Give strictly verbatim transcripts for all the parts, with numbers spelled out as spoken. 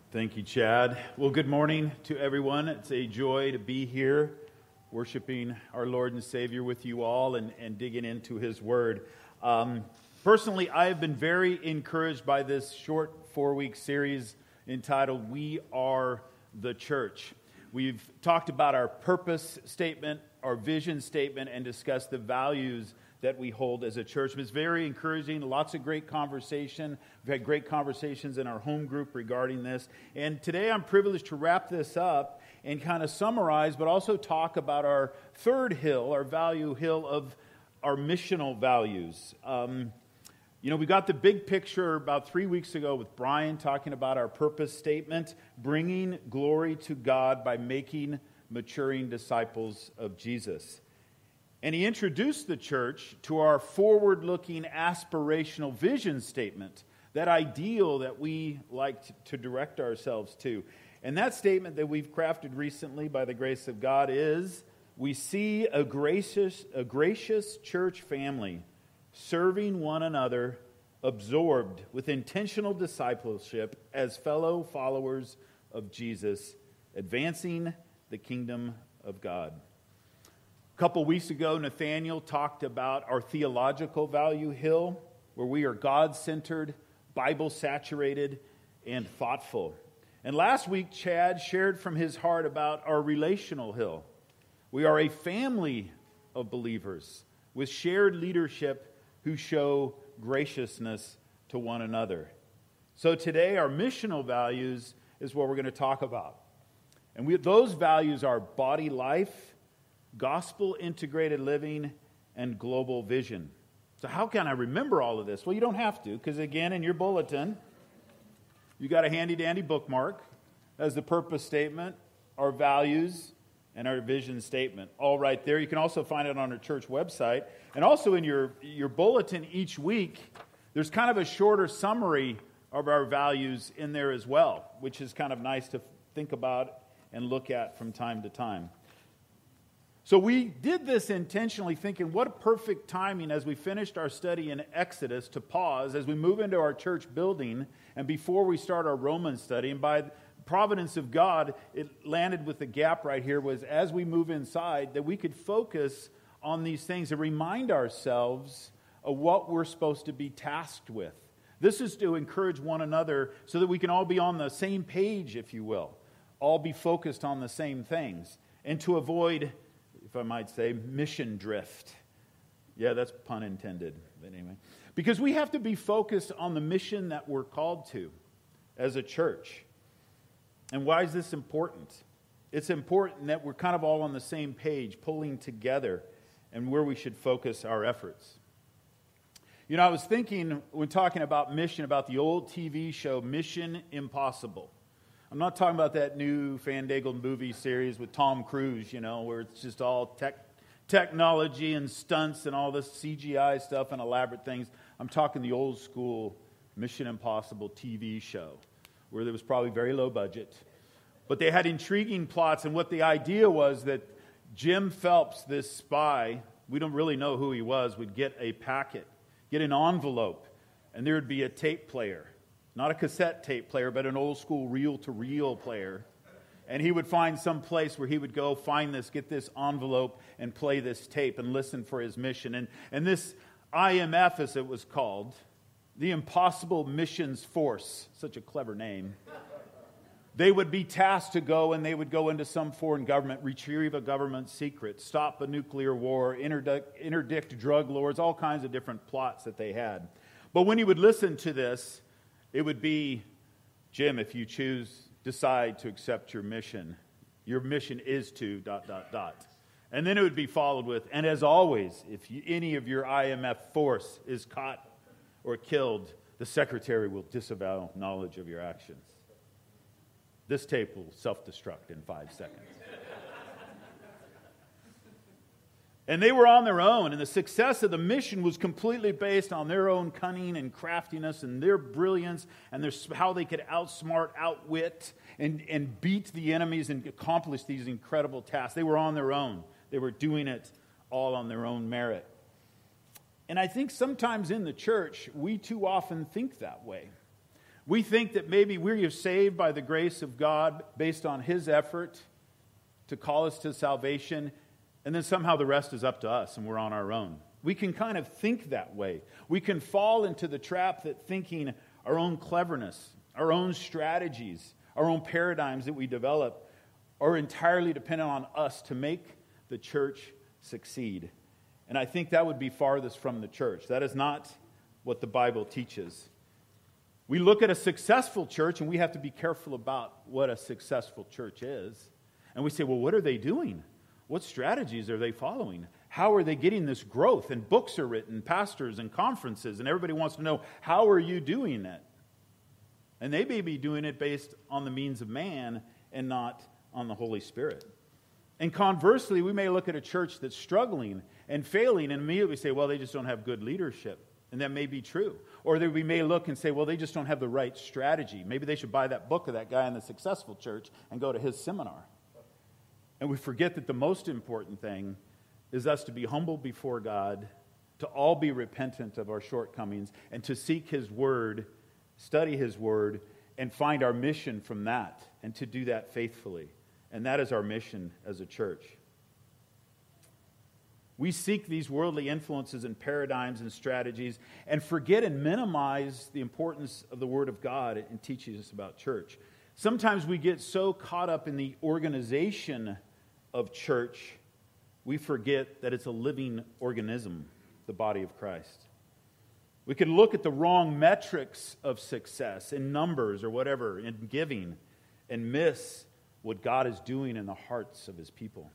Thank you, Chad. Well, good morning to everyone. It's a joy to be here, worshiping our Lord and Savior with you all and, and digging into His Word. Um, personally, I have been very encouraged by this short four-week series entitled, We Are the Church. We've talked about our purpose statement, our vision statement, and discussed the values that we hold as a church. It's very encouraging, lots of great conversation. We've had great conversations in our home group regarding this. And today I'm privileged to wrap this up and kind of summarize, but also talk about our third hill, our value hill of our missional values. Um, you know, we got the big picture about three weeks ago with Brian talking about our purpose statement, bringing glory to God by making maturing disciples of Jesus. And he introduced the church to our forward-looking aspirational vision statement, that ideal that we like to direct ourselves to. And that statement that we've crafted recently by the grace of God is, we see a gracious, a gracious church family serving one another, absorbed with intentional discipleship as fellow followers of Jesus, advancing the kingdom of God. A couple weeks ago, Nathaniel talked about our theological value hill, where we are God-centered, Bible-saturated, and thoughtful. And last week, Chad shared from his heart about our relational hill. We are a family of believers with shared leadership who show graciousness to one another. So today, our missional values is what we're going to talk about. And we, those values are body life, gospel-integrated living, and global vision. So how can I remember all of this? Well, you don't have to, because again, in your bulletin, you got a handy-dandy bookmark as the purpose statement, our values, and our vision statement, all right there. You can also find it on our church website. And also in your, your bulletin each week, there's kind of a shorter summary of our values in there as well, which is kind of nice to think about and look at from time to time. So we did this intentionally thinking, what a perfect timing as we finished our study in Exodus to pause as we move into our church building and before we start our Romans study. And by the providence of God, it landed with the gap right here, was as we move inside that we could focus on these things and remind ourselves of what we're supposed to be tasked with. This is to encourage one another so that we can all be on the same page, if you will, all be focused on the same things, and to avoid, if I might say, mission drift. Yeah, that's pun intended, but anyway. Because we have to be focused on the mission that we're called to as a church. And why is this important? It's important that we're kind of all on the same page, pulling together, and where we should focus our efforts. You know, I was thinking, when talking about mission, about the old T V show, Mission Impossible. I'm not talking about that new Fandangled movie series with Tom Cruise, you know, where it's just all tech, technology and stunts and all this C G I stuff and elaborate things. I'm talking the old school Mission Impossible T V show, where there was probably very low budget. But they had intriguing plots, and what the idea was that Jim Phelps, this spy, we don't really know who he was, would get a packet, get an envelope, and there would be a tape player. Not a cassette tape player, but an old school reel-to-reel player. And he would find some place where he would go find this, get this envelope, and play this tape and listen for his mission. And, and this I M F, as it was called, the Impossible Missions Force, such a clever name, they would be tasked to go, and they would go into some foreign government, retrieve a government secret, stop a nuclear war, interdict, interdict drug lords, all kinds of different plots that they had. But when you would listen to this, it would be, Jim, if you choose, decide to accept your mission, your mission is to dot, dot, dot. And then it would be followed with, and as always, if you, any of your I M F force is caught or killed, the secretary will disavow knowledge of your actions. This tape will self-destruct in five seconds. And they were on their own, and the success of the mission was completely based on their own cunning and craftiness and their brilliance and their, how they could outsmart, outwit, and, and beat the enemies and accomplish these incredible tasks. They were on their own. They were doing it all on their own merit. And I think sometimes in the church, we too often think that way. We think that maybe we're saved by the grace of God based on His effort to call us to salvation, and then somehow the rest is up to us and we're on our own. We can kind of think that way. We can fall into the trap that thinking our own cleverness, our own strategies, our own paradigms that we develop are entirely dependent on us to make the church succeed. And I think that would be farthest from the church. That is not what the Bible teaches. We look at a successful church, and we have to be careful about what a successful church is. And we say, well, what are they doing? What strategies are they following? How are they getting this growth? And books are written, pastors and conferences, and everybody wants to know, how are you doing it? And they may be doing it based on the means of man and not on the Holy Spirit. And conversely, we may look at a church that's struggling and failing and immediately say, well, they just don't have good leadership. And that may be true. Or that we may look and say, well, they just don't have the right strategy. Maybe they should buy that book of that guy in the successful church and go to his seminar. And we forget that the most important thing is us to be humble before God, to all be repentant of our shortcomings, and to seek His Word, study His Word, and find our mission from that, and to do that faithfully. And that is our mission as a church. We seek these worldly influences and paradigms and strategies and forget and minimize the importance of the Word of God in teaching us about church. Sometimes we get so caught up in the organization of church, we forget that it's a living organism, the body of Christ. We can look at the wrong metrics of success in numbers or whatever, in giving, and miss what God is doing in the hearts of His people.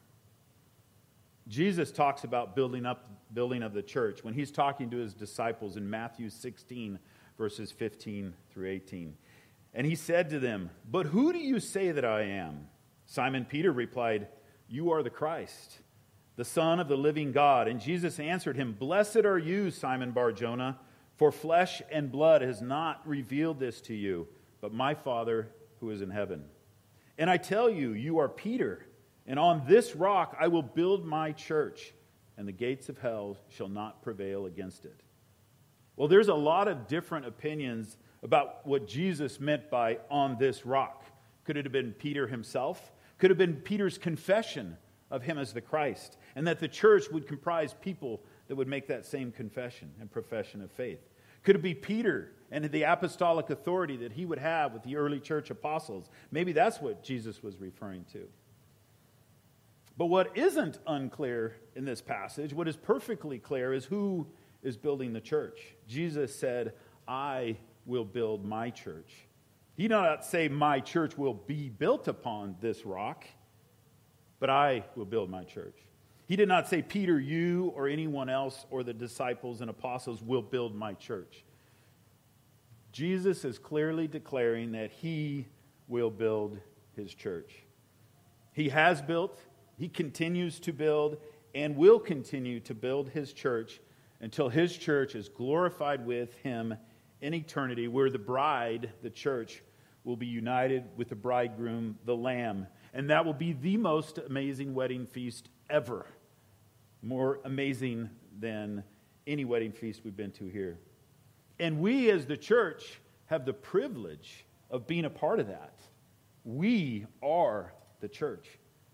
Jesus talks about building up, building of the church when He's talking to His disciples in Matthew sixteen, verses fifteen through eighteen. And He said to them, "But who do you say that I am?" Simon Peter replied, "You are the Christ, the Son of the living God." And Jesus answered him, "Blessed are you, Simon Bar-Jonah, for flesh and blood has not revealed this to you, but my Father who is in heaven. And I tell you, you are Peter, and on this rock I will build my church, and the gates of hell shall not prevail against it." Well, there's a lot of different opinions about what Jesus meant by "on this rock." Could it have been Peter himself? Could it have been Peter's confession of him as the Christ, and that the church would comprise people that would make that same confession and profession of faith? Could it be Peter and the apostolic authority that he would have with the early church apostles? Maybe that's what Jesus was referring to. But what isn't unclear in this passage, what is perfectly clear, is who is building the church. Jesus said, "I will build my church." He did not say, "My church will be built upon this rock," but "I will build my church." He did not say, "Peter, you or anyone else or the disciples and apostles will build my church." Jesus is clearly declaring that He will build His church. He has built, He continues to build, and will continue to build His church until His church is glorified with Him in eternity, where the bride, the church, will be united with the bridegroom, the Lamb. And that will be the most amazing wedding feast ever. More amazing than any wedding feast we've been to here. And we as the church have the privilege of being a part of that. We are the church.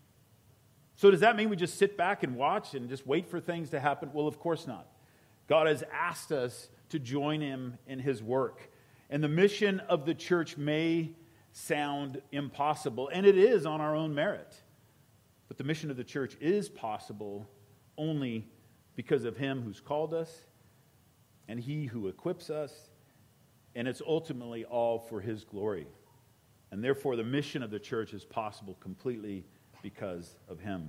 So does that mean we just sit back and watch and just wait for things to happen? Well, of course not. God has asked us to join Him in His work. And the mission of the church may sound impossible, and it is on our own merit. But the mission of the church is possible only because of Him who's called us and He who equips us, and it's ultimately all for His glory. And therefore the mission of the church is possible completely because of Him.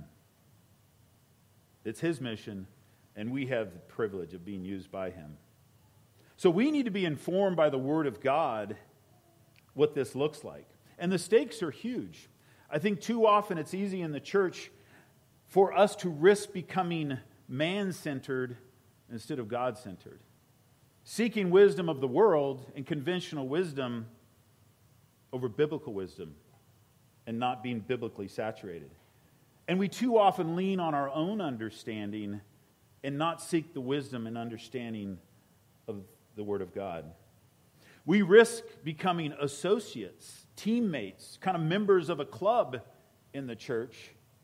It's His mission, and we have the privilege of being used by Him. So we need to be informed by the Word of God what this looks like. And the stakes are huge. I think too often it's easy in the church for us to risk becoming man-centered instead of God-centered. Seeking wisdom of the world and conventional wisdom over biblical wisdom and not being biblically saturated. And we too often lean on our own understanding and not seek the wisdom and understanding of the Word of God. We risk becoming associates, teammates, kind of members of a club in the church,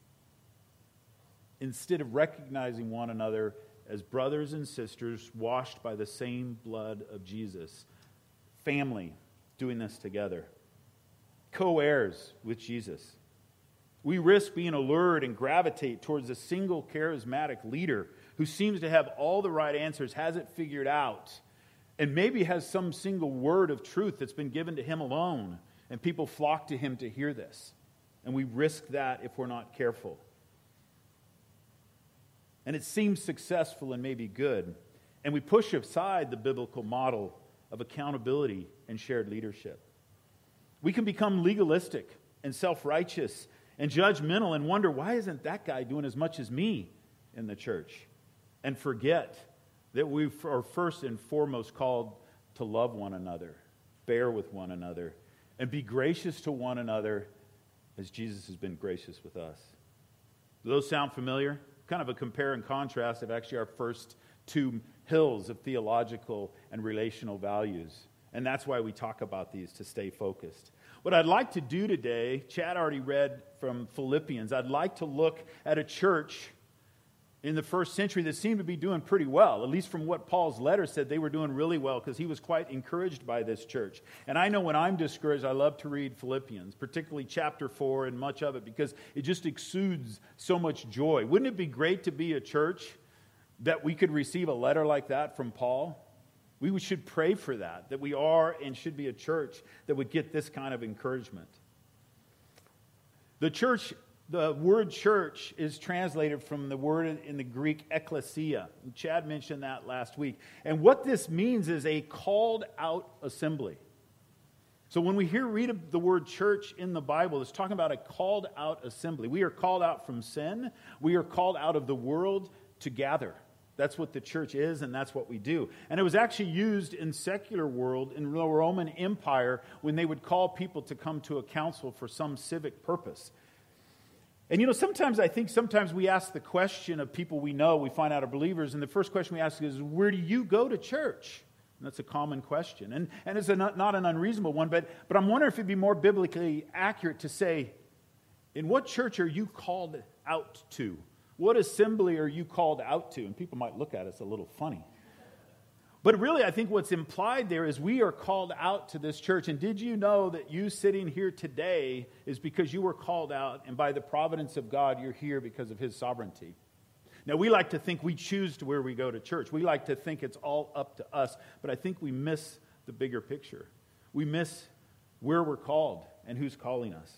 instead of recognizing one another as brothers and sisters washed by the same blood of Jesus. Family doing this together. Co-heirs with Jesus. We risk being allured and gravitate towards a single charismatic leader who seems to have all the right answers, has it figured out, and maybe has some single word of truth that's been given to him alone, and people flock to him to hear this. And we risk that if we're not careful. And it seems successful and maybe good. And we push aside the biblical model of accountability and shared leadership. We can become legalistic and self-righteous and judgmental and wonder, why isn't that guy doing as much as me in the church? And forget that we are first and foremost called to love one another, bear with one another, and be gracious to one another as Jesus has been gracious with us. Do those sound familiar? Kind of a compare and contrast of actually our first two hills of theological and relational values. And that's why we talk about these, to stay focused. What I'd like to do today, Chad already read from Philippians, I'd like to look at a church in the first century that seemed to be doing pretty well. At least from what Paul's letter said, they were doing really well because he was quite encouraged by this church. And I know when I'm discouraged, I love to read Philippians, particularly chapter four and much of it, because it just exudes so much joy. Wouldn't it be great to be a church that we could receive a letter like that from Paul? We should pray for that, that we are and should be a church that would get this kind of encouragement. The church, the word church is translated from the word in the Greek ekklesia. Chad mentioned that last week. And what this means is a called out assembly. So when we hear read the word church in the Bible, it's talking about a called out assembly. We are called out from sin. We are called out of the world to gather. That's what the church is, and that's what we do. And it was actually used in secular world, in the Roman Empire, when they would call people to come to a council for some civic purpose. And you know, sometimes I think sometimes we ask the question of people we know, we find out are believers, and the first question we ask is, where do you go to church? And that's a common question. And, and it's a not, not an unreasonable one, but, but I'm wondering if it'd be more biblically accurate to say, in what church are you called out to? What assembly are you called out to? And people might look at us a little funny. But really, I think what's implied there is we are called out to this church. And did you know that you sitting here today is because you were called out, and by the providence of God, you're here because of His sovereignty? Now, we like to think we choose to where we go to church. We like to think it's all up to us. But I think we miss the bigger picture. We miss where we're called and who's calling us.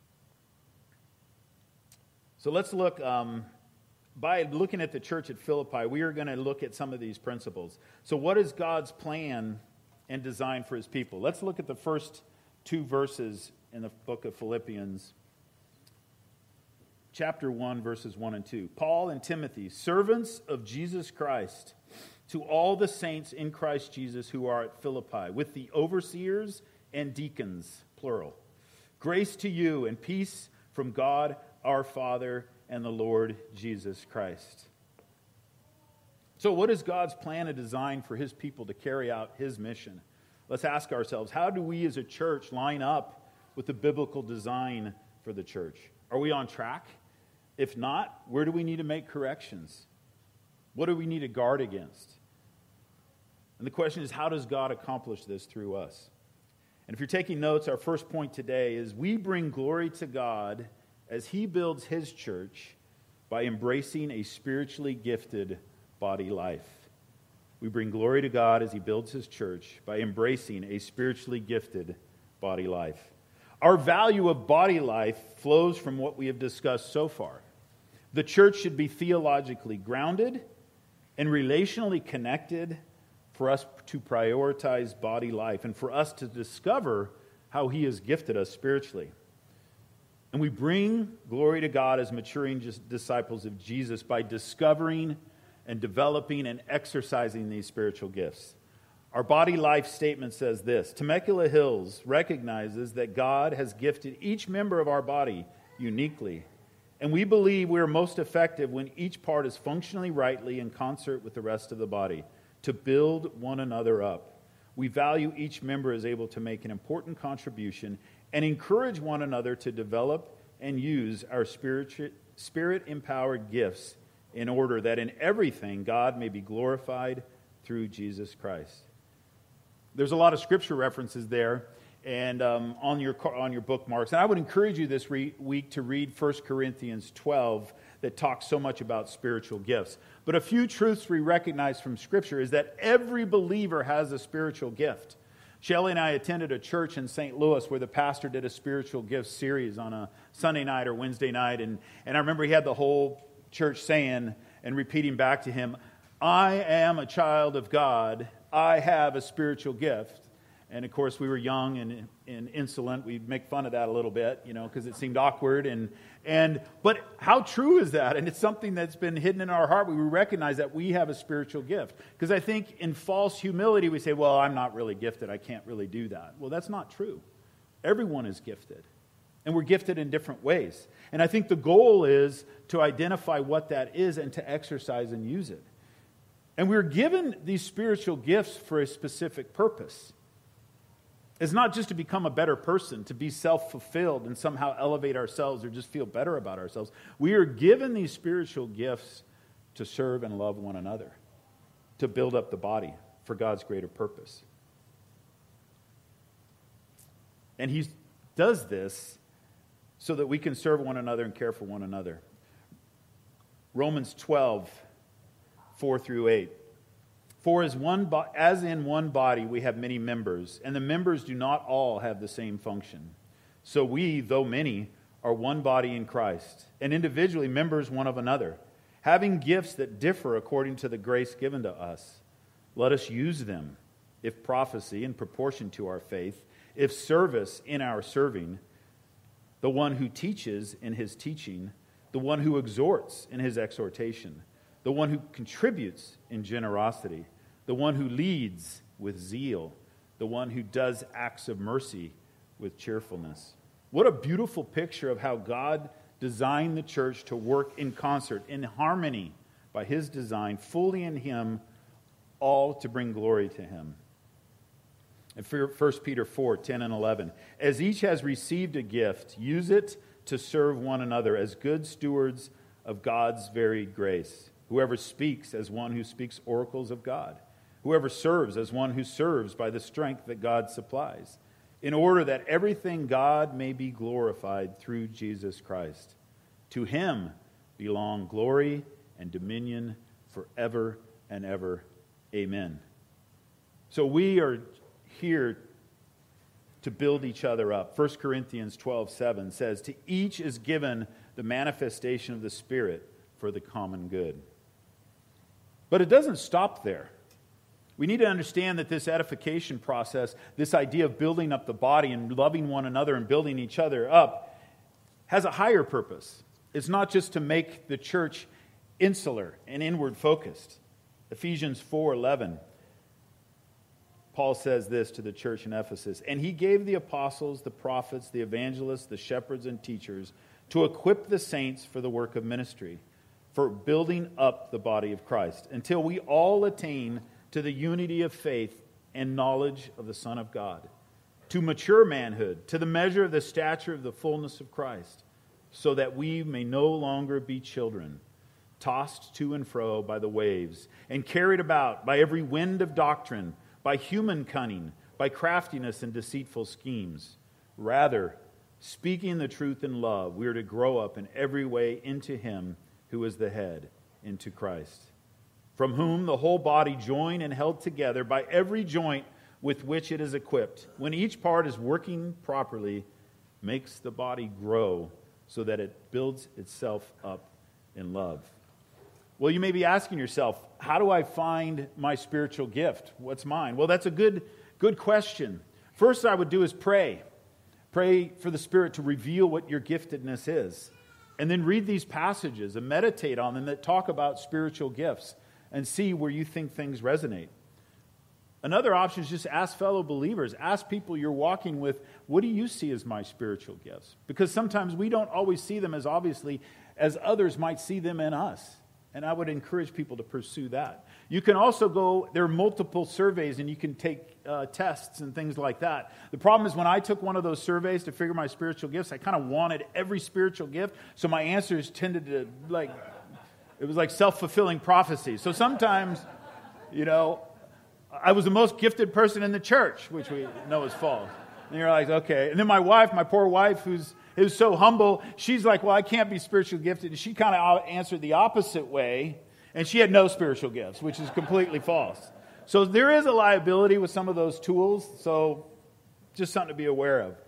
So let's look... Um, By looking at the church at Philippi, we are going to look at some of these principles. So what is God's plan and design for His people? Let's look at the first two verses in the book of Philippians. Chapter one, verses one and two. Paul and Timothy, servants of Jesus Christ, to all the saints in Christ Jesus who are at Philippi, with the overseers and deacons, plural. Grace to you and peace from God our Father and the Lord Jesus Christ. So what is God's plan and design for His people to carry out His mission? Let's ask ourselves, how do we as a church line up with the biblical design for the church? Are we on track? If not, where do we need to make corrections? What do we need to guard against? And the question is, how does God accomplish this through us? And if you're taking notes, our first point today is we bring glory to God as He builds His church by embracing a spiritually gifted body life. We bring glory to God as He builds His church by embracing a spiritually gifted body life. Our value of body life flows from what we have discussed so far. The church should be theologically grounded and relationally connected for us to prioritize body life and for us to discover how He has gifted us spiritually. And we bring glory to God as maturing disciples of Jesus by discovering and developing and exercising these spiritual gifts. Our body life statement says this: Temecula Hills recognizes that God has gifted each member of our body uniquely, and we believe we are most effective when each part is functionally rightly in concert with the rest of the body to build one another up. we value each member as able to make an important contribution and encourage one another to develop and use our spirit, spirit-empowered gifts in order that in everything God may be glorified through Jesus Christ. There's a lot of scripture references there and um, on your on your bookmarks. And I would encourage you this re- week to read First Corinthians twelve that talks so much about spiritual gifts. But a few truths we recognize from Scripture is that every believer has a spiritual gift. Shelley and I attended a church in Saint Louis where the pastor did a spiritual gifts series on a Sunday night or Wednesday night. And, and I remember he had the whole church saying and repeating back to him, "I am a child of God. I have a spiritual gift." And of course, we were young and, and insolent. We'd make fun of that a little bit, you know, because it seemed awkward. And and but how true is that? And it's something that's been hidden in our heart. We recognize that we have a spiritual gift. Because I think in false humility, we say, well, I'm not really gifted. I can't really do that. Well, that's not true. Everyone is gifted. And we're gifted in different ways. And I think the goal is to identify what that is and to exercise and use it. And we're given these spiritual gifts for a specific purpose. It's not just to become a better person, to be self-fulfilled and somehow elevate ourselves or just feel better about ourselves. We are given these spiritual gifts to serve and love one another, to build up the body for God's greater purpose. And He does this so that we can serve one another and care for one another. Romans twelve, four through eight. For as one bo- as in one body we have many members, and the members do not all have the same function. So we, though many, are one body in Christ, and individually members one of another, having gifts that differ according to the grace given to us. Let us use them, if prophecy in proportion to our faith, if service in our serving, the one who teaches in his teaching, the one who exhorts in his exhortation, the one who contributes in generosity, the one who leads with zeal, the one who does acts of mercy with cheerfulness. What a beautiful picture of how God designed the church to work in concert, in harmony by His design, fully in Him, all to bring glory to Him. In First Peter four, ten and eleven, as each has received a gift, use it to serve one another as good stewards of God's varied grace. Whoever speaks as one who speaks oracles of God. Whoever serves as one who serves by the strength that God supplies, in order that everything God may be glorified through Jesus Christ. To Him belong glory and dominion forever and ever. Amen. So we are here to build each other up. First Corinthians twelve seven says, to each is given the manifestation of the Spirit for the common good. But it doesn't stop there. We need to understand that this edification process, this idea of building up the body and loving one another and building each other up, has a higher purpose. It's not just to make the church insular and inward focused. Ephesians four eleven, Paul says this to the church in Ephesus, and he gave the apostles, the prophets, the evangelists, the shepherds, and teachers to equip the saints for the work of ministry, for building up the body of Christ, until we all attain to the unity of faith and knowledge of the Son of God, to mature manhood, to the measure of the stature of the fullness of Christ, so that we may no longer be children, tossed to and fro by the waves, and carried about by every wind of doctrine, by human cunning, by craftiness and deceitful schemes. Rather, speaking the truth in love, we are to grow up in every way into Him who is the head, into Christ, from whom the whole body, joined and held together by every joint with which it is equipped, when each part is working properly, makes the body grow so that it builds itself up in love. Well, you may be asking yourself, how do I find my spiritual gift? What's mine? Well, that's a good, good question. First I would do is pray. Pray for the Spirit to reveal what your giftedness is. And then read these passages and meditate on them that talk about spiritual gifts and see where you think things resonate. Another option is just ask fellow believers. Ask people you're walking with, what do you see as my spiritual gifts? Because sometimes we don't always see them as obviously as others might see them in us. And I would encourage people to pursue that. You can also go, there are multiple surveys, and you can take uh, tests and things like that. The problem is when I took one of those surveys to figure my spiritual gifts, I kind of wanted every spiritual gift, so my answers tended to, like, it was like self-fulfilling prophecy. So sometimes, you know, I was the most gifted person in the church, which we know is false. And you're like, okay. And then my wife, my poor wife, who's who's so humble, she's like, well, I can't be spiritually gifted. And she kind of answered the opposite way. And she had no spiritual gifts, which is completely false. So there is a liability with some of those tools. So just something to be aware of.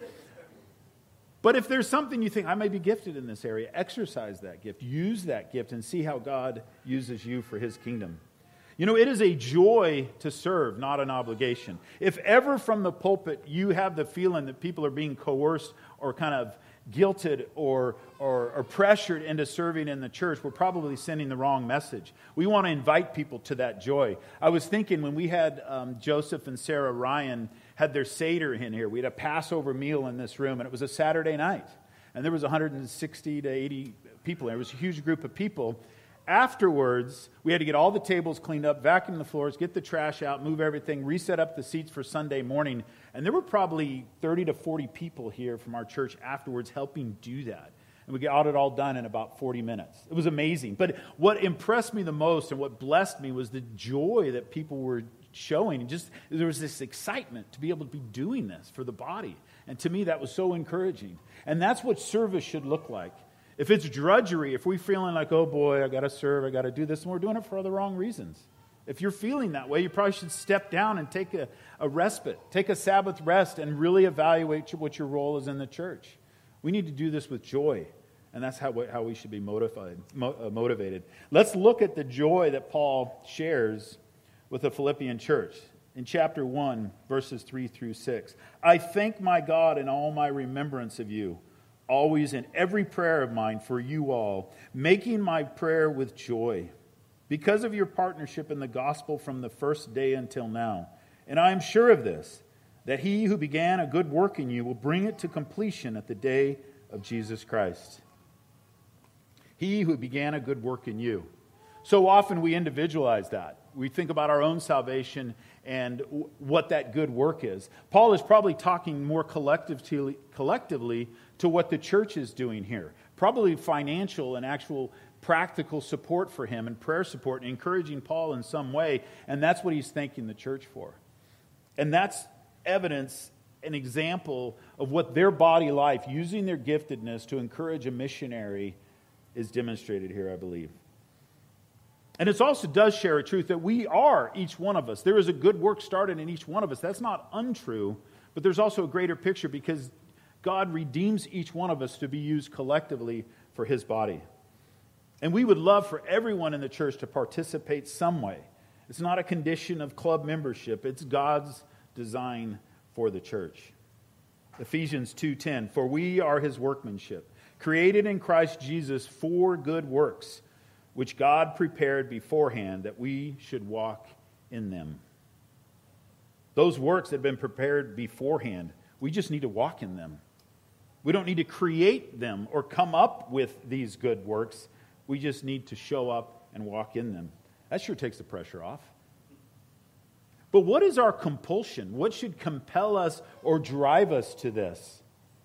But if there's something you think, I may be gifted in this area, exercise that gift. Use that gift and see how God uses you for His kingdom. You know, it is a joy to serve, not an obligation. If ever from the pulpit you have the feeling that people are being coerced or kind of guilted or, or, or pressured into serving in the church, we're probably sending the wrong message. We want to invite people to that joy. I was thinking when we had um, Joseph and Sarah Ryan had their Seder in here, we had a Passover meal in this room, and it was a Saturday night. And there was one hundred sixty to eighty people there. It was a huge group of people. Afterwards, we had to get all the tables cleaned up, vacuum the floors, get the trash out, move everything, reset up the seats for Sunday morning. And there were probably thirty to forty people here from our church afterwards helping do that. And we got it all done in about forty minutes. It was amazing. But what impressed me the most and what blessed me was the joy that people were showing. And just there was this excitement to be able to be doing this for the body. And to me, that was so encouraging. And that's what service should look like. If it's drudgery, if we're feeling like, oh boy, I got to serve, I got to do this, and we're doing it for the wrong reasons. If you're feeling that way, you probably should step down and take a, a respite, take a Sabbath rest, and really evaluate what your role is in the church. We need to do this with joy, and that's how we, how we should be motivated. motivated. Let's look at the joy that Paul shares with the Philippian church. In chapter one, verses three through six. I thank my God in all my remembrance of you, always in every prayer of mine for you all, making my prayer with joy, because of your partnership in the gospel from the first day until now. And I am sure of this, that he who began a good work in you will bring it to completion at the day of Jesus Christ. He who began a good work in you. So often we individualize that. We think about our own salvation and what that good work is. Paul is probably talking more collectively, collectively to what the church is doing here. Probably financial and actual practical support for him and prayer support and encouraging Paul in some way. And that's what he's thanking the church for. And that's evidence, an example of what their body life, using their giftedness to encourage a missionary, is demonstrated here, I believe. And it also does share a truth that we are, each one of us. There is a good work started in each one of us. That's not untrue, but there's also a greater picture because God redeems each one of us to be used collectively for His body. And we would love for everyone in the church to participate some way. It's not a condition of club membership. It's God's design for the church. Ephesians two ten, for we are His workmanship, created in Christ Jesus for good works, which God prepared beforehand that we should walk in them. Those works that have been prepared beforehand, we just need to walk in them. We don't need to create them or come up with these good works. We just need to show up and walk in them. That sure takes the pressure off. But what is our compulsion? What should compel us or drive us to this?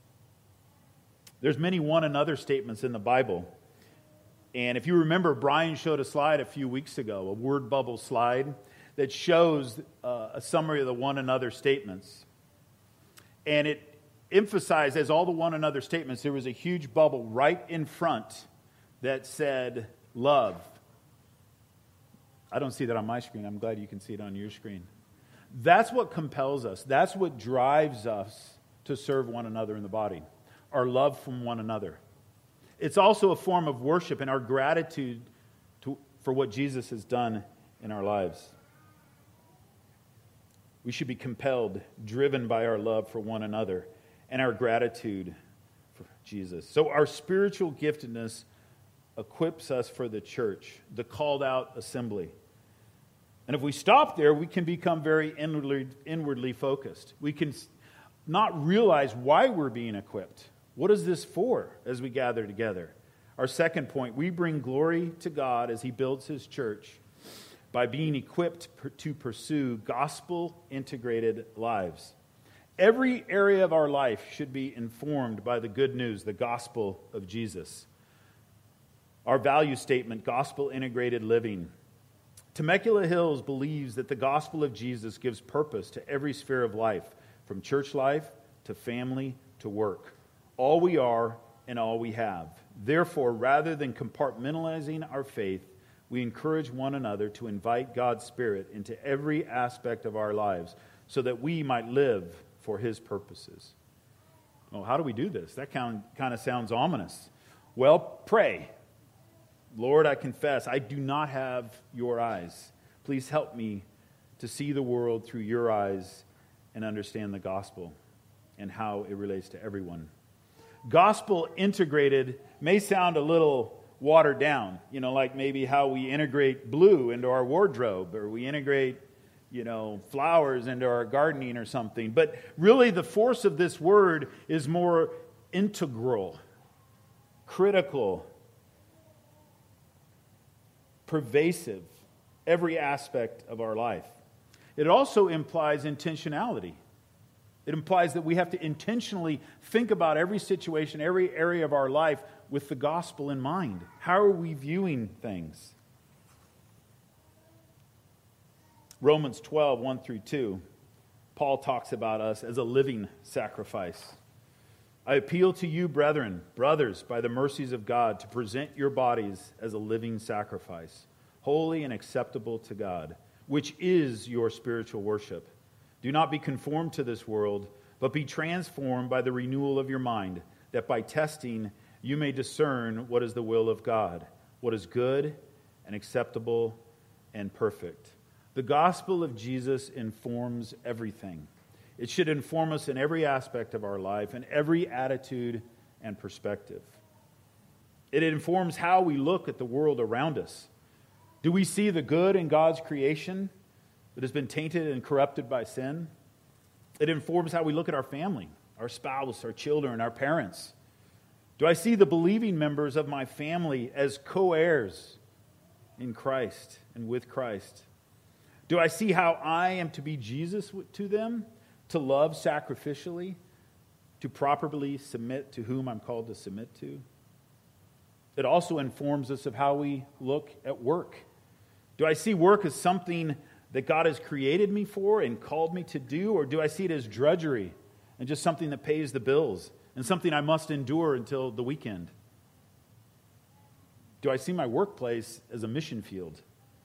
There's many one another statements in the Bible. And if you remember, Brian showed a slide a few weeks ago, a word bubble slide, that shows uh, a summary of the one another statements. And it emphasized, as all the one another statements, there was a huge bubble right in front that said, love. I don't see that on my screen. I'm glad you can see it on your screen. That's what compels us. That's what drives us to serve one another in the body. Our love from one another. It's also a form of worship and our gratitude to, for what Jesus has done in our lives. We should be compelled, driven by our love for one another and our gratitude for Jesus. So our spiritual giftedness equips us for the church, the called out assembly. And if we stop there, we can become very inwardly, inwardly focused. We can not realize why we're being equipped. What is this for as we gather together? Our second point, we bring glory to God as He builds His church by being equipped to pursue gospel-integrated lives. Every area of our life should be informed by the good news, the gospel of Jesus. Our value statement, gospel-integrated living. Temecula Hills believes that the gospel of Jesus gives purpose to every sphere of life, from church life to family to work. All we are and all we have. Therefore, rather than compartmentalizing our faith, we encourage one another to invite God's Spirit into every aspect of our lives so that we might live for His purposes. Well, how do we do this? That kind of, kind of sounds ominous. Well, pray. Lord, I confess, I do not have your eyes. Please help me to see the world through your eyes and understand the gospel and how it relates to everyone. Gospel integrated may sound a little watered down, you know, like maybe how we integrate blue into our wardrobe, or we integrate, you know, flowers into our gardening or something. But really the force of this word is more integral, critical, pervasive, every aspect of our life. It also implies intentionality. It implies that we have to intentionally think about every situation, every area of our life with the gospel in mind. How are we viewing things? Romans twelve, one through two, Paul talks about us as a living sacrifice. I appeal to you, brethren, brothers, by the mercies of God, to present your bodies as a living sacrifice, holy and acceptable to God, which is your spiritual worship. Do not be conformed to this world, but be transformed by the renewal of your mind, that by testing you may discern what is the will of God, what is good and acceptable and perfect. The gospel of Jesus informs everything. It should inform us in every aspect of our life and every attitude and perspective. It informs how we look at the world around us. Do we see the good in God's creation that has been tainted and corrupted by sin? It informs how we look at our family, our spouse, our children, our parents. Do I see the believing members of my family as co-heirs in Christ and with Christ? Do I see how I am to be Jesus to them, to love sacrificially, to properly submit to whom I'm called to submit to? It also informs us of how we look at work. Do I see work as something that God has created me for and called me to do, or do I see it as drudgery and just something that pays the bills and something I must endure until the weekend? Do I see my workplace as a mission field?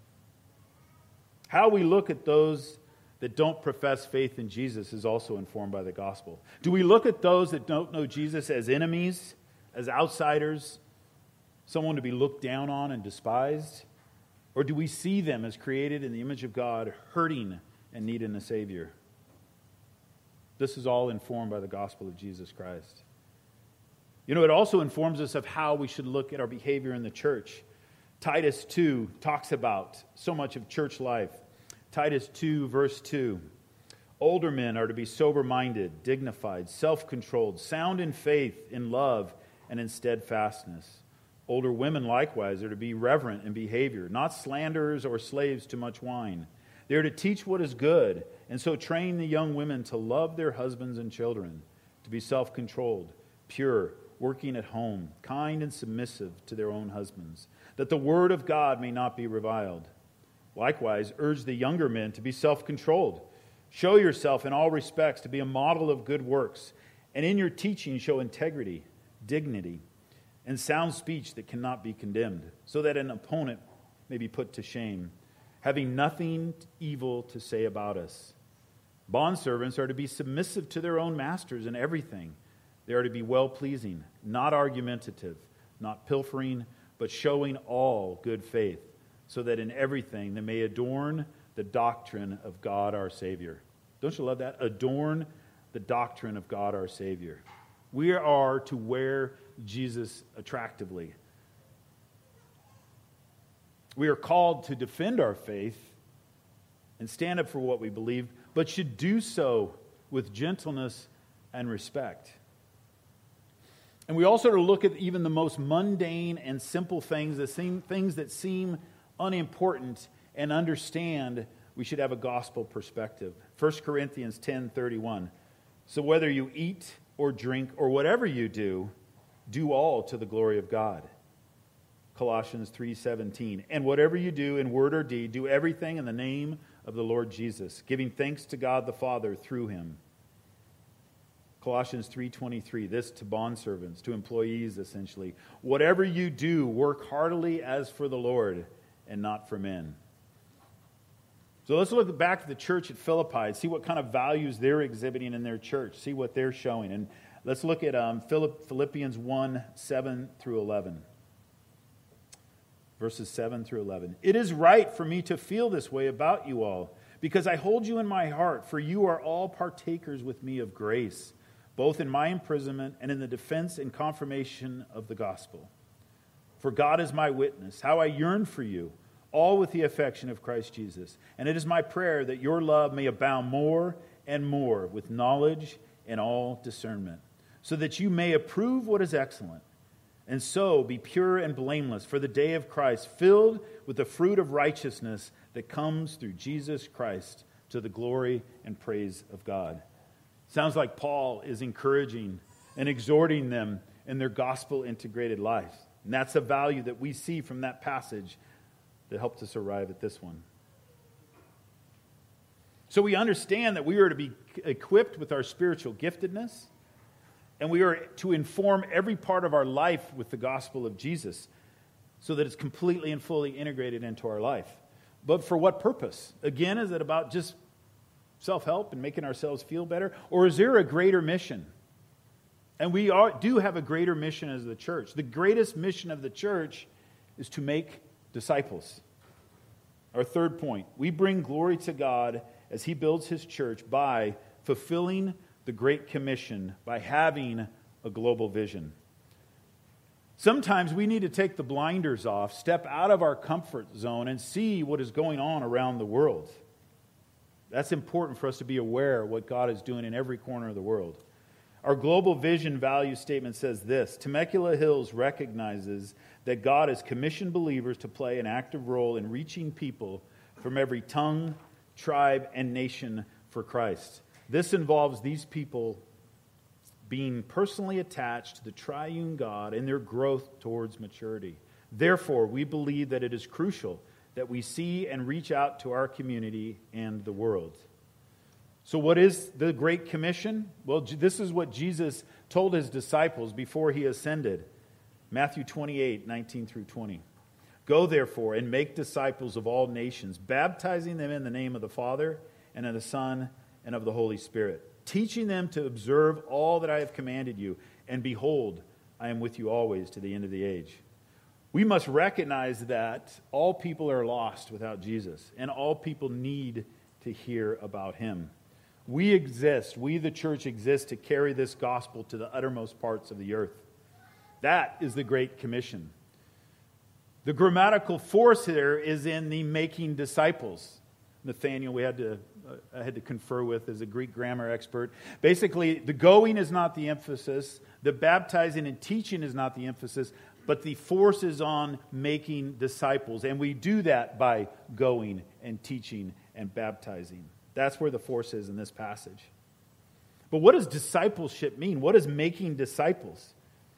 How we look at those that don't profess faith in Jesus is also informed by the gospel. Do we look at those that don't know Jesus as enemies, as outsiders, someone to be looked down on and despised? Or do we see them as created in the image of God, hurting and needing a Savior? This is all informed by the gospel of Jesus Christ. You know, it also informs us of how we should look at our behavior in the church. Titus two talks about so much of church life. Titus two, verse two. Older men are to be sober-minded, dignified, self-controlled, sound in faith, in love, and in steadfastness. Older women likewise are to be reverent in behavior, not slanderers or slaves to much wine. They are to teach what is good, and so train the young women to love their husbands and children, to be self-controlled, pure, working at home, kind and submissive to their own husbands, that the word of God may not be reviled. Likewise, urge the younger men to be self-controlled. Show yourself in all respects to be a model of good works, and in your teaching show integrity, dignity, and sound speech that cannot be condemned, so that an opponent may be put to shame, having nothing evil to say about us. Bondservants are to be submissive to their own masters in everything. They are to be well-pleasing, not argumentative, not pilfering, but showing all good faith, so that in everything they may adorn the doctrine of God our Savior. Don't you love that? Adorn the doctrine of God our Savior. We are to wear Jesus attractively. We are called to defend our faith and stand up for what we believe, but should do so with gentleness and respect. And we also are to look at even the most mundane and simple things, the same things that seem unimportant and understand we should have a gospel perspective. First Corinthians ten thirty-one. So whether you eat or drink or whatever you do, do all to the glory of God. Colossians three seventeen. And whatever you do in word or deed, do everything in the name of the Lord Jesus, giving thanks to God the Father through him. Colossians three twenty-three. This to bondservants, to employees essentially. Whatever you do, work heartily as for the Lord and not for men. So let's look back at the church at Philippi, see what kind of values they're exhibiting in their church, see what they're showing. And let's look at um, Philippians one, seven through eleven. Verses seven through eleven. It is right for me to feel this way about you all, because I hold you in my heart, for you are all partakers with me of grace, both in my imprisonment and in the defense and confirmation of the gospel. For God is my witness, how I yearn for you, all with the affection of Christ Jesus. And it is my prayer that your love may abound more and more with knowledge and all discernment, so that you may approve what is excellent, and so be pure and blameless for the day of Christ, filled with the fruit of righteousness that comes through Jesus Christ, to the glory and praise of God. Sounds like Paul is encouraging and exhorting them in their gospel-integrated life. And that's a value that we see from that passage that helped us arrive at this one. So we understand that we are to be equipped with our spiritual giftedness, and we are to inform every part of our life with the gospel of Jesus so that it's completely and fully integrated into our life. But for what purpose? Again, is it about just self-help and making ourselves feel better? Or is there a greater mission? And we are, do have a greater mission as the church. The greatest mission of the church is to make disciples. Our third point, we bring glory to God as he builds his church by fulfilling the Great Commission, by having a global vision. Sometimes we need to take the blinders off, step out of our comfort zone, and see what is going on around the world. That's important for us to be aware of what God is doing in every corner of the world. Our global vision value statement says this: Temecula Hills recognizes that God has commissioned believers to play an active role in reaching people from every tongue, tribe, and nation for Christ. This involves these people being personally attached to the triune God and their growth towards maturity. Therefore, we believe that it is crucial that we see and reach out to our community and the world. So what is the Great Commission? Well, this is what Jesus told his disciples before he ascended. Matthew twenty-eight, nineteen through twenty. Go therefore and make disciples of all nations, baptizing them in the name of the Father and of the Son and of the Holy Spirit, teaching them to observe all that I have commanded you. And behold, I am with you always to the end of the age. We must recognize that all people are lost without Jesus, and all people need to hear about him. We exist, we the church exist to carry this gospel to the uttermost parts of the earth. That is the Great Commission. The grammatical force here is in the making disciples. Nathaniel, we had to, uh, I had to confer with as a Greek grammar expert. Basically, the going is not the emphasis, the baptizing and teaching is not the emphasis, but the force is on making disciples. And we do that by going and teaching and baptizing. That's where the force is in this passage. But what does discipleship mean? What is making disciples?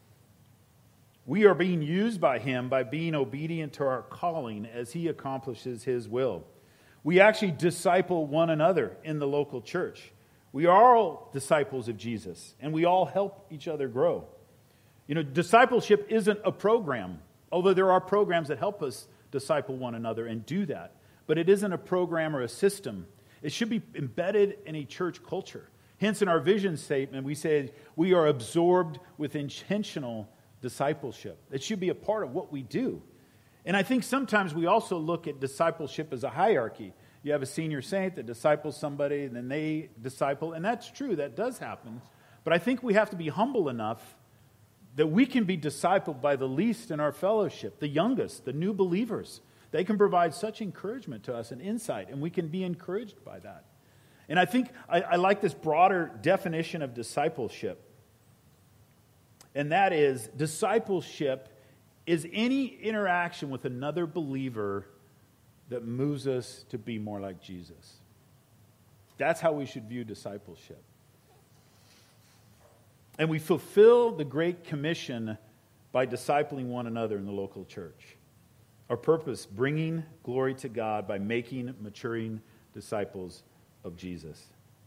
We are being used by him by being obedient to our calling as he accomplishes his will. We actually disciple one another in the local church. We are all disciples of Jesus, and we all help each other grow. You know, discipleship isn't a program, although there are programs that help us disciple one another and do that. But it isn't a program or a system. It should be embedded in a church culture. Hence, in our vision statement, we say we are absorbed with intentional discipleship. It should be a part of what we do. And I think sometimes we also look at discipleship as a hierarchy. You have a senior saint that disciples somebody, and then they disciple. And that's true, that does happen. But I think we have to be humble enough that we can be discipled by the least in our fellowship, the youngest, the new believers. They can provide such encouragement to us and insight, and we can be encouraged by that. And I think I, I like this broader definition of discipleship. And that is, discipleship is any interaction with another believer that moves us to be more like Jesus. That's how we should view discipleship. And we fulfill the Great Commission by discipling one another in the local church. Our purpose, bringing glory to God by making maturing disciples of Jesus.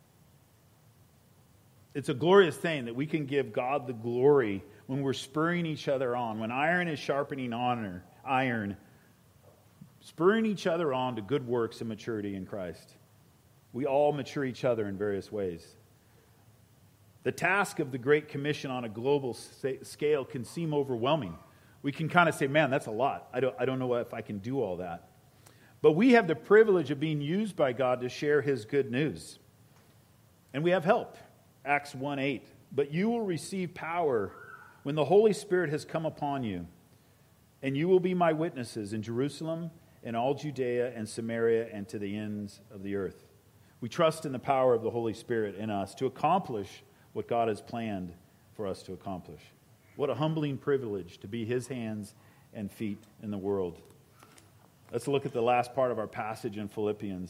It's a glorious thing that we can give God the glory when we're spurring each other on, when iron is sharpening honor, iron, spurring each other on to good works and maturity in Christ. We all mature each other in various ways. The task of the Great Commission on a global scale can seem overwhelming. We can kind of say, man, that's a lot. I don't, I don't know if I can do all that. But we have the privilege of being used by God to share His good news. And we have help. Acts one eight. But you will receive power when the Holy Spirit has come upon you. And you will be my witnesses in Jerusalem, in all Judea and Samaria, and to the ends of the earth. We trust in the power of the Holy Spirit in us to accomplish what God has planned for us to accomplish. What a humbling privilege to be His hands and feet in the world. Let's look at the last part of our passage in Philippians.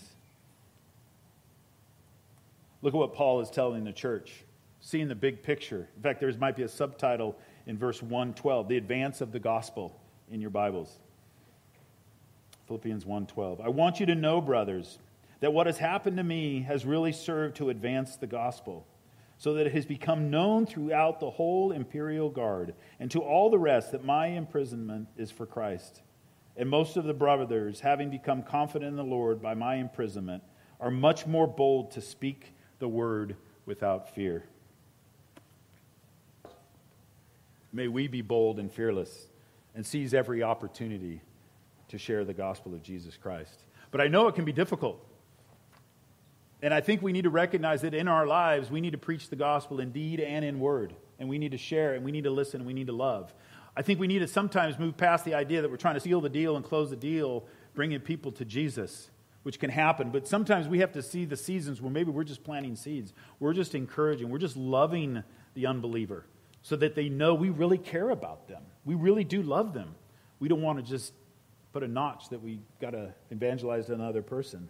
Look at what Paul is telling the church, seeing the big picture. In fact, there might be a subtitle in verse one twelve, the advance of the gospel in your Bibles. Philippians one twelve. I want you to know, brothers, that what has happened to me has really served to advance the gospel, so that it has become known throughout the whole imperial guard and to all the rest that my imprisonment is for Christ. And most of the brothers, having become confident in the Lord by my imprisonment, are much more bold to speak the word without fear. May we be bold and fearless and seize every opportunity to share the gospel of Jesus Christ. But I know it can be difficult. And I think we need to recognize that in our lives, we need to preach the gospel in deed and in word. And we need to share, and we need to listen, and we need to love. I think we need to sometimes move past the idea that we're trying to seal the deal and close the deal, bringing people to Jesus, which can happen. But sometimes we have to see the seasons where maybe we're just planting seeds. We're just encouraging. We're just loving the unbeliever so that they know we really care about them. We really do love them. We don't want to just put a notch that we got to evangelize another person.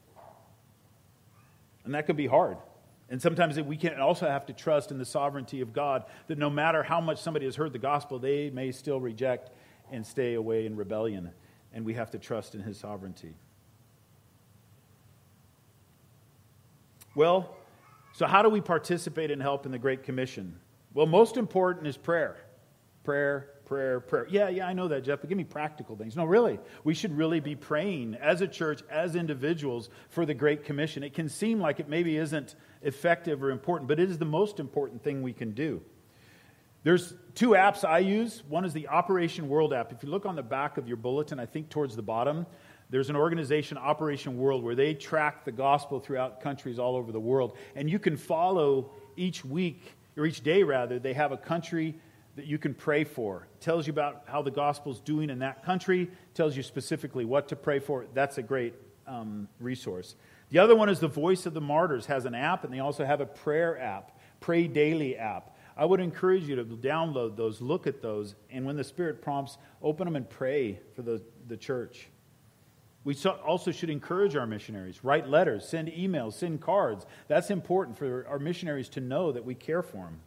And that can be hard. And sometimes we can also have to trust in the sovereignty of God that no matter how much somebody has heard the gospel, they may still reject and stay away in rebellion. And we have to trust in His sovereignty. Well, so how do we participate and help in the Great Commission? Well, most important is prayer. Prayer, prayer, prayer. Yeah, yeah, I know that, Jeff, but give me practical things. No, really. We should really be praying as a church, as individuals, for the Great Commission. It can seem like it maybe isn't effective or important, but it is the most important thing we can do. There's two apps I use. One is the Operation World app. If you look on the back of your bulletin, I think towards the bottom, there's an organization, Operation World, where they track the gospel throughout countries all over the world. And you can follow each week, or each day rather, they have a country that you can pray for. It tells you about how the gospel's doing in that country, tells you specifically what to pray for. That's a great um, resource. The other one is the Voice of the Martyrs, has an app, and they also have a prayer app, Pray Daily app. I would encourage you to download those, look at those, and when the Spirit prompts, open them and pray for the, the church. We also should encourage our missionaries. Write letters, send emails, send cards. That's important for our missionaries to know that we care for them.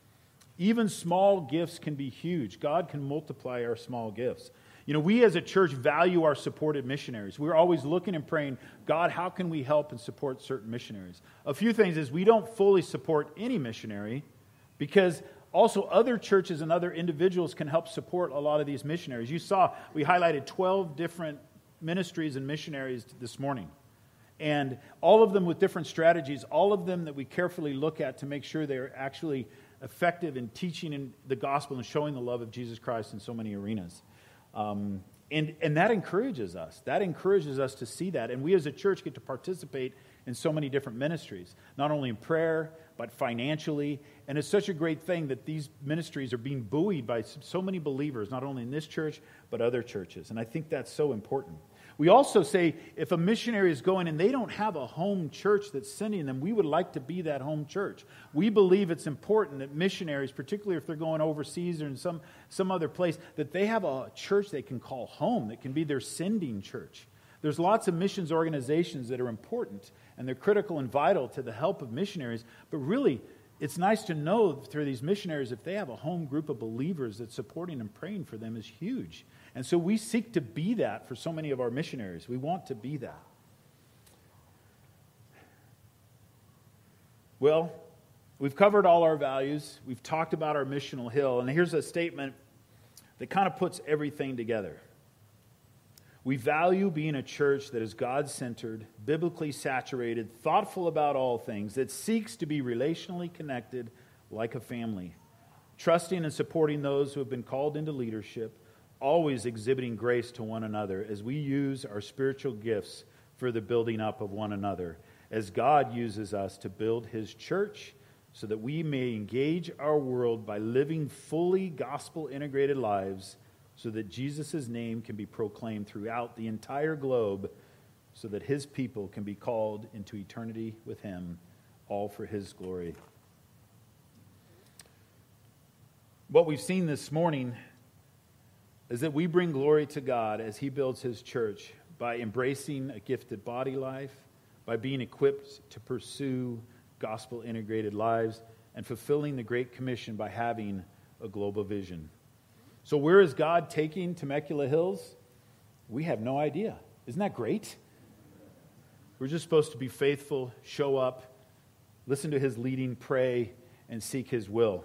Even small gifts can be huge. God can multiply our small gifts. You know, we as a church value our supported missionaries. We're always looking and praying, God, how can we help and support certain missionaries? A few things is we don't fully support any missionary because also other churches and other individuals can help support a lot of these missionaries. You saw we highlighted twelve different ministries and missionaries this morning. And all of them with different strategies, all of them that we carefully look at to make sure they're actually effective in teaching in the gospel and showing the love of Jesus Christ in so many arenas. Um, and, and that encourages us. That encourages us to see that. And we as a church get to participate in so many different ministries, not only in prayer, but financially. And it's such a great thing that these ministries are being buoyed by so many believers, not only in this church, but other churches. And I think that's so important. We also say if a missionary is going and they don't have a home church that's sending them, we would like to be that home church. We believe it's important that missionaries, particularly if they're going overseas or in some, some other place, that they have a church they can call home, that can be their sending church. There's lots of missions organizations that are important, and they're critical and vital to the help of missionaries. But really, it's nice to know through these missionaries, if they have a home group of believers that's supporting and praying for them, is huge. And so we seek to be that for so many of our missionaries. We want to be that. Well, we've covered all our values. We've talked about our missional hill. And here's a statement that kind of puts everything together. We value being a church that is God-centered, biblically saturated, thoughtful about all things, that seeks to be relationally connected like a family, trusting and supporting those who have been called into leadership, always exhibiting grace to one another as we use our spiritual gifts for the building up of one another, as God uses us to build His church so that we may engage our world by living fully gospel-integrated lives so that Jesus' name can be proclaimed throughout the entire globe so that His people can be called into eternity with Him, all for His glory. What we've seen this morning is that we bring glory to God as He builds His church by embracing a gifted body life, by being equipped to pursue gospel-integrated lives, and fulfilling the Great Commission by having a global vision. So where is God taking Temecula Hills? We have no idea. Isn't that great? We're just supposed to be faithful, show up, listen to His leading, pray, and seek His will.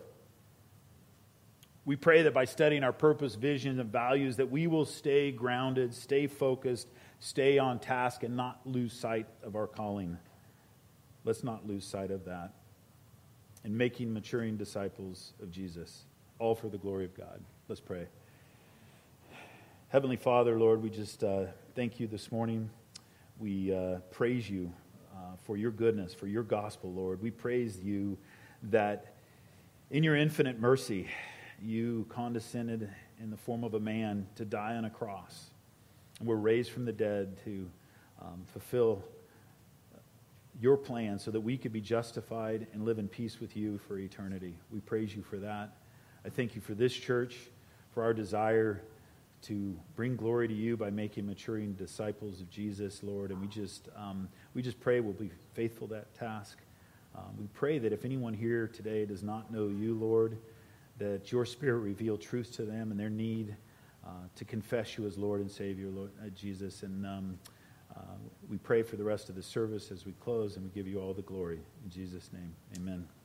We pray that by studying our purpose, vision, and values, that we will stay grounded, stay focused, stay on task, and not lose sight of our calling. Let's not lose sight of that. And making maturing disciples of Jesus, all for the glory of God. Let's pray. Heavenly Father, Lord, we just uh, thank You this morning. We uh, praise You uh, for Your goodness, for Your gospel, Lord. We praise You that in Your infinite mercy, You condescended in the form of a man to die on a cross. And were raised from the dead to um, fulfill Your plan so that we could be justified and live in peace with You for eternity. We praise You for that. I thank You for this church, for our desire to bring glory to You by making maturing disciples of Jesus, Lord. And we just um, we just pray we'll be faithful to that task. Um, we pray that if anyone here today does not know You, Lord, that Your Spirit reveal truth to them and their need uh, to confess You as Lord and Savior, Lord uh, Jesus. And um, uh, we pray for the rest of the service as we close, and we give You all the glory. In Jesus' name, amen.